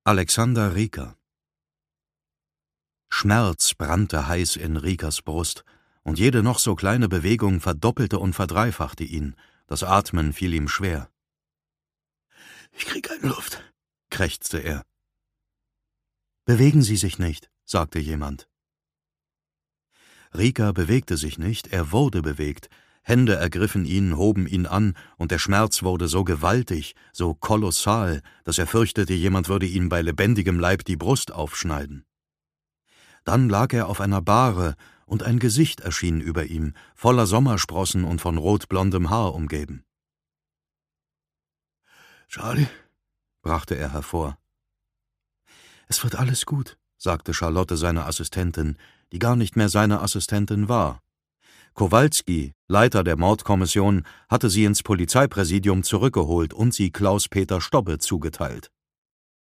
Alexander Rieker. Schmerz brannte heiß in Riekers Brust, und jede noch so kleine Bewegung verdoppelte und verdreifachte ihn. Das Atmen fiel ihm schwer. »Ich krieg keine Luft«, krächzte er. »Bewegen Sie sich nicht«, sagte jemand. Rieker bewegte sich nicht, er wurde bewegt. Hände ergriffen ihn, hoben ihn an, und der Schmerz wurde so gewaltig, so kolossal, dass er fürchtete, jemand würde ihm bei lebendigem Leib die Brust aufschneiden. Dann lag er auf einer Bahre, und ein Gesicht erschien über ihm, voller Sommersprossen und von rotblondem Haar umgeben. »Charlie«, brachte er hervor. »Es wird alles gut«, sagte Charlotte, seine Assistentin, die gar nicht mehr seine Assistentin war. Kowalski, Leiter der Mordkommission, hatte sie ins Polizeipräsidium zurückgeholt und sie Klaus-Peter Stobbe zugeteilt.